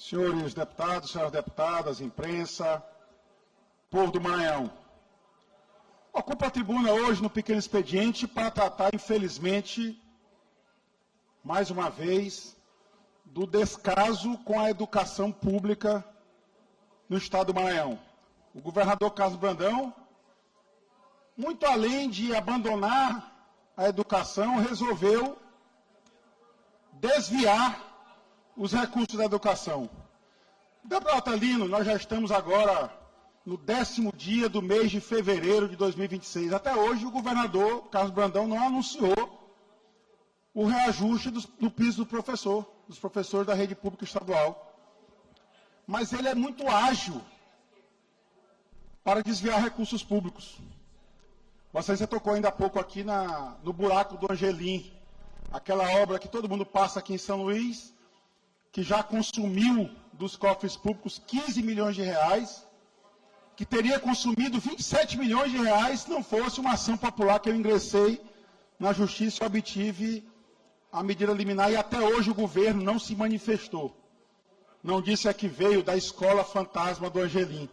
senhores deputados, senhoras deputadas, imprensa, povo do Maranhão. Ocupo a tribuna hoje no pequeno expediente para tratar, infelizmente, mais uma vez, do descaso com a educação pública no estado do Maranhão. O governador Carlos Brandão, muito além de abandonar a educação, resolveu desviar os recursos da educação. Deputado Atalino, nós já estamos agora no 10º dia do mês de fevereiro de 2026. Até hoje, o governador Carlos Brandão não anunciou o reajuste do piso dos professores da rede pública estadual. Mas ele é muito ágil para desviar recursos públicos. Você tocou ainda há pouco aqui no buraco do Angelim, aquela obra que todo mundo passa aqui em São Luís, que já consumiu dos cofres públicos 15 milhões de reais, que teria consumido 27 milhões de reais se não fosse uma ação popular que eu ingressei na Justiça e obtive a medida liminar, e até hoje o governo não se manifestou. Não disse a que veio da escola fantasma do Angelim.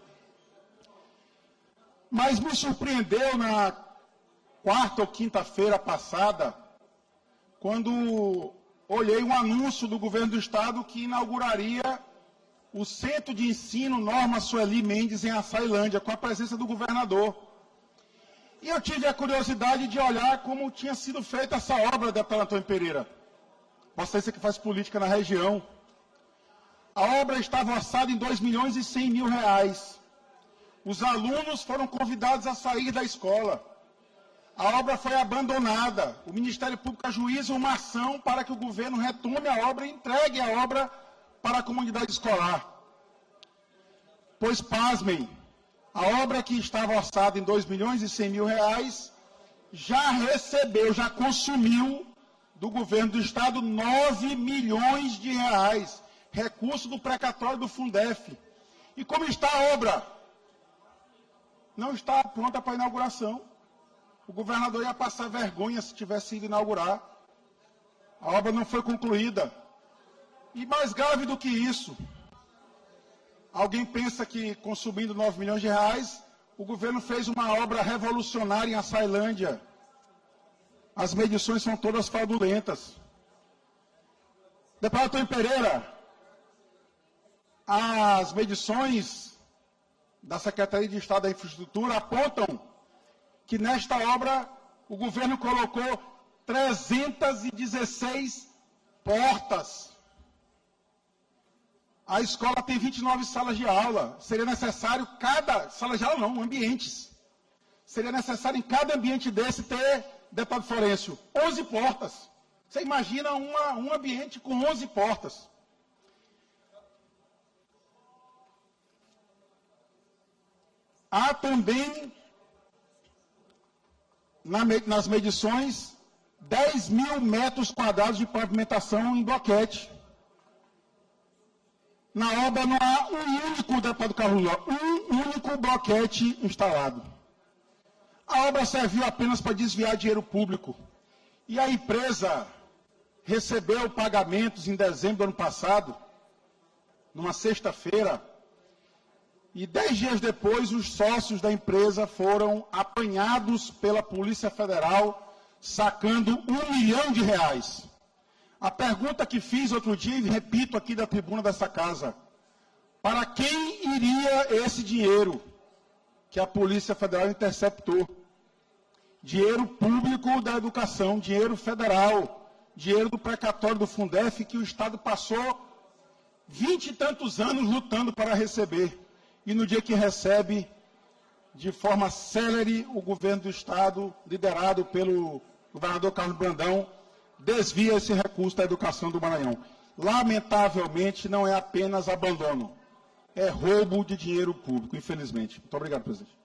Mas me surpreendeu na quarta ou quinta-feira passada, quando olhei um anúncio do governo do estado que inauguraria o Centro de Ensino Norma Sueli Mendes em Açailândia, com a presença do governador. E eu tive a curiosidade de olhar como tinha sido feita essa obra, deputado Antônio Pereira. Você que faz política na região. A obra estava orçada em 2 milhões e 100 mil reais. Os alunos foram convidados a sair da escola. A obra foi abandonada. O Ministério Público ajuiza uma ação para que o governo retome a obra e entregue a obra para a comunidade escolar. Pois, pasmem, a obra que estava orçada em 2 milhões e 100 mil reais já recebeu, já consumiu do governo do estado 9 milhões de reais, recurso do precatório do Fundef. E como está a obra? Não está pronta para inauguração. O governador ia passar vergonha se tivesse ido inaugurar. A obra não foi concluída. E mais grave do que isso, alguém pensa que consumindo 9 milhões de reais, o governo fez uma obra revolucionária em Açailândia. As medições são todas fraudulentas. Deputado Antônio Pereira, as medições da Secretaria de Estado da Infraestrutura apontam que nesta obra o governo colocou 316 portas. A escola tem 29 salas de aula. Seria necessário sala de aula não, ambientes. Seria necessário em cada ambiente desse ter, deputado Florencio, 11 portas. Você imagina um ambiente com 11 portas. Há também, nas medições, 10 mil metros quadrados de pavimentação em bloquete. Na obra não há um único, deputado Carlos Lula, um único bloquete instalado. A obra serviu apenas para desviar dinheiro público. E a empresa recebeu pagamentos em dezembro do ano passado, numa sexta-feira, e 10 dias depois os sócios da empresa foram apanhados pela Polícia Federal, sacando 1 milhão de reais. A pergunta que fiz outro dia, e repito aqui da tribuna dessa casa, para quem iria esse dinheiro que a Polícia Federal interceptou? Dinheiro público da educação, dinheiro federal, dinheiro do precatório do Fundef, que o Estado passou 20 e tantos anos lutando para receber. E no dia que recebe, de forma célere, o governo do Estado, liderado pelo governador Carlos Brandão, desvia esse recurso da educação do Maranhão. Lamentavelmente, não é apenas abandono, é roubo de dinheiro público, infelizmente. Muito obrigado, presidente.